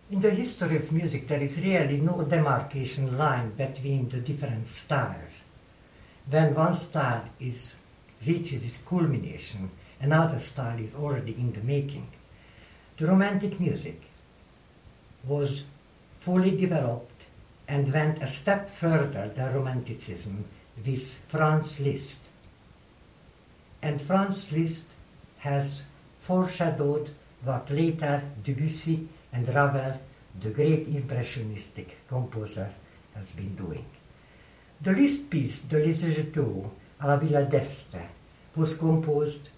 In the history of music, there is really no demarcation line between the different styles. When one style reaches its culmination, another style is already in the making. The Romantic music was fully developed and went a step further than Romanticism with Franz Liszt. And Franz Liszt has foreshadowed what later Debussy and Ravel, the great impressionistic composer, has been doing. The Liszt piece, the Léger à la Villa d'Este, was composed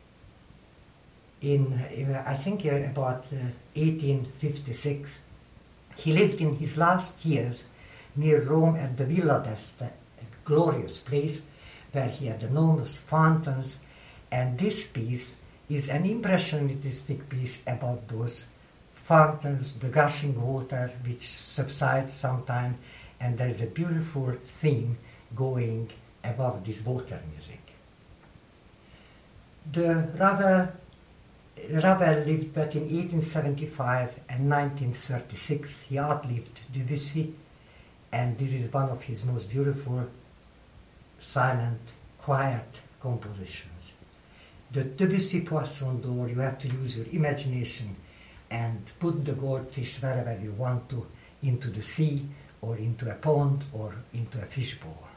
in I think about 1856. He lived in his last years near Rome at the Villa d'Este, a glorious place where he had enormous fountains, and this piece is an impressionistic piece about those fountains, the gushing water which subsides sometime, and there is a beautiful theme going above this water music. Ravel lived between 1875 and 1936. He outlived Debussy, and this is one of his most beautiful, silent, quiet compositions. The Debussy Poisson d'Or, you have to use your imagination and put the goldfish wherever you want to, into the sea or into a pond or into a fishbowl.